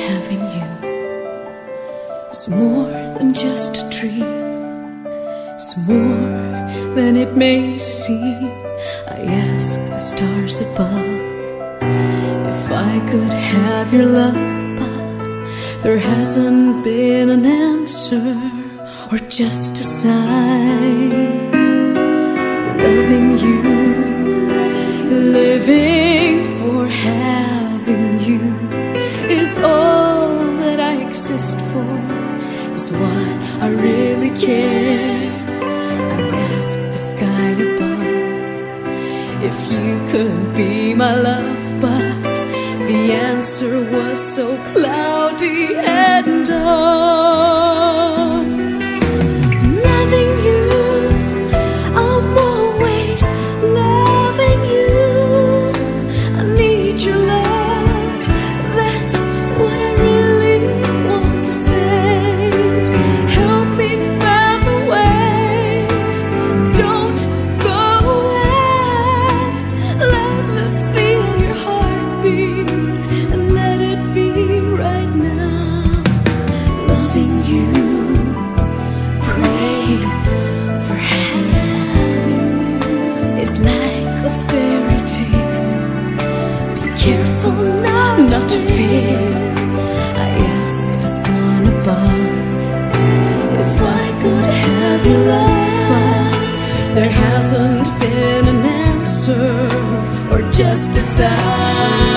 having you is more than just a dream. It's more than it may seem. I ask the stars above if I could have your love, but there hasn't been an answer or just a sign. Loving you, living for having you is all that I exist for, is why I really care. I ask the sky above if you could be my love, but the answer was so cloudy and dark. Loving you, I'm always loving you. I need your love, that's what I really want to say. Help me find the way, don't go away. Let me feel your heartbeat and let it be right now. Loving you, praying for having you is like a fairy tale. Be careful not to fear. I ask the sun above if I could have your love, but there hasn't been an answer or just a sign.